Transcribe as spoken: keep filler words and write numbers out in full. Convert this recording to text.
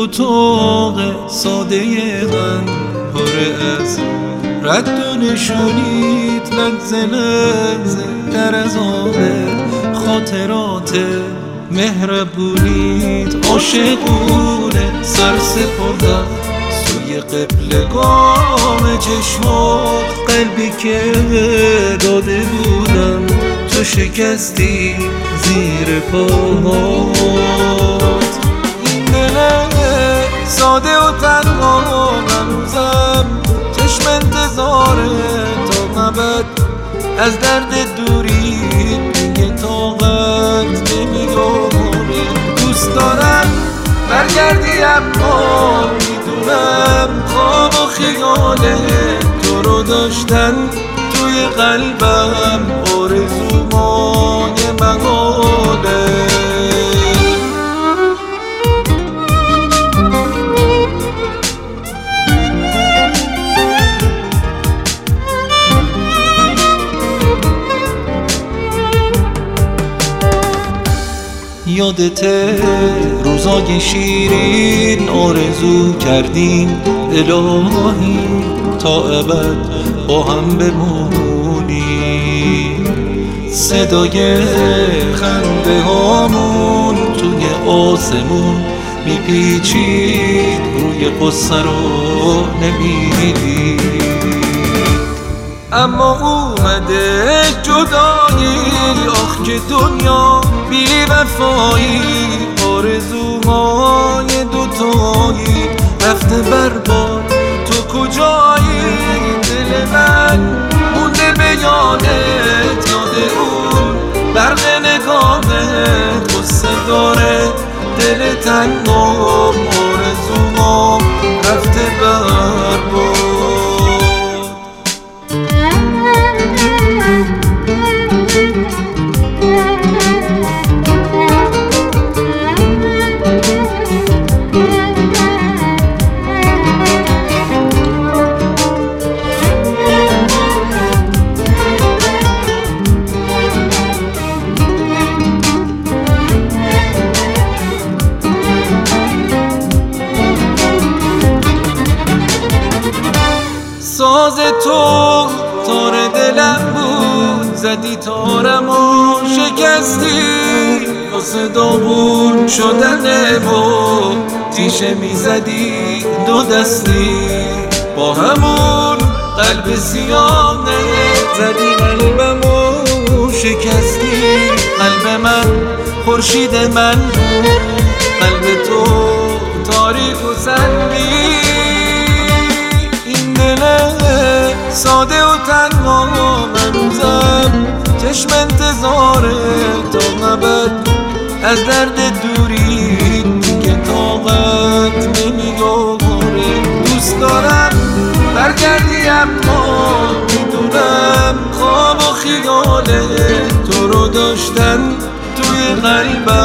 اتاق ساده من پره از رد و نشونید، لحظه لحظه در از آبه خاطرات مهربونید. عاشقونه سر سپردم سوی قبلگاه چشمات، قلبی که داده بودم تو شکستی زیر پاهات. این دل ساده و تنها هنوزم چشم انتظاره تا ابد، از درد دوری دیگه طاقت نمیاره. دوست دارم برگردی اما میدونم خواب و خیال تو رو داشتن توی قلبم آرزومای مقاله. یادته روزای شیرین آرزو کردیم الهی تا ابد با هم بمونیم. صدای خنده هامون توی آسمون میپیچید، روی قصه رو نمیدید. اما اومده جدایی، آخ که دنیا بی وفایی، آرزوهای دوتایی رفته برباد. تو کجایی؟ دل من مونده به یادت، یاد اون برق نگاهت قصه داره دل تنگم، آرزوهام رفته برباد. ساز تو تار دلم بود، زدی تارم و شکستی، واسه داغون شدن با تیشه میزدی دو دستی. با همون قلب سیانه زدی قلبم و شکستی. قلب من خورشید من بود، قلب تو تاریک و سنگی. ساده و تنها هنوزم چشم انتظاره تا ابد، از درد دوری دیگه طاقت نمیاره. دوست دارم برگردی اما میدونم خواب و خیال تو رو داشتن توی قلبم